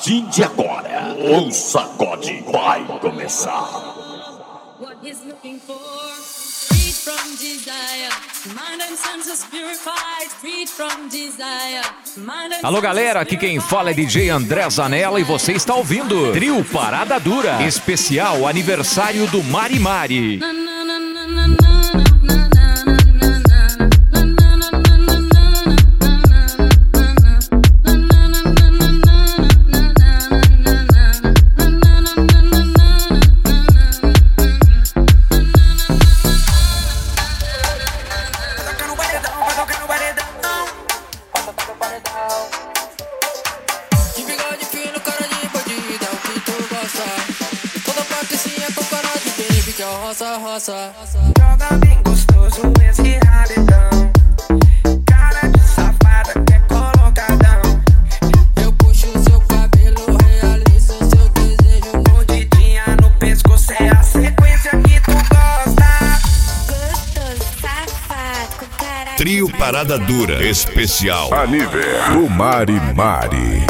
partir de agora, o sacode vai começar. What he's looking for, freed from desire, mind and senses purified, freed from desire, mind and Alô galera, aqui quem fala é DJ André Zanella e você está ouvindo Trio Parada Dura, especial aniversário do Mari Mari. Joga bem gostoso esse rabetão, cara de safada que é colocadão. Eu puxo seu cabelo, realizo seu desejo. Mordidinha no pescoço é a sequência que tu gosta. Gostoso, safado, com cara de Trio Parada Dura, especial aniversário do Mari Mari.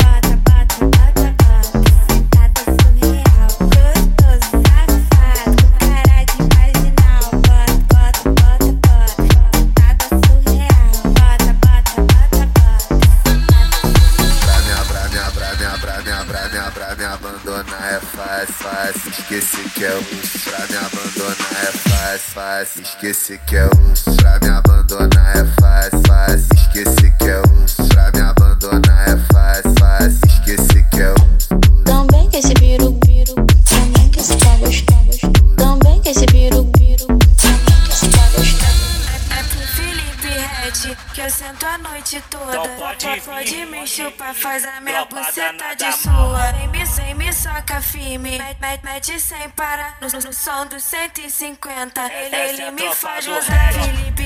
Pra me abandonar é fácil, esqueci que é osso. Pra me abandonar é fácil, esqueci que é osso. Pra me abandonar é fácil, esqueci que é osso. Pra me abandonar é fácil, esqueci que é osso. também que esse biru, também que esse tá gostoso, também que esse biru, também que esse tá gostoso. É pro Felipe Red que eu sento a noite toda. Pode me chupar, faz a minha buceta de sua. Sem me soca firme, mete sem parar no som dos 150. Ele me faz usar Felipe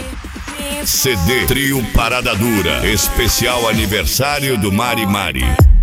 Red. CD Trio Parada Dura, especial aniversário do Mari Mari.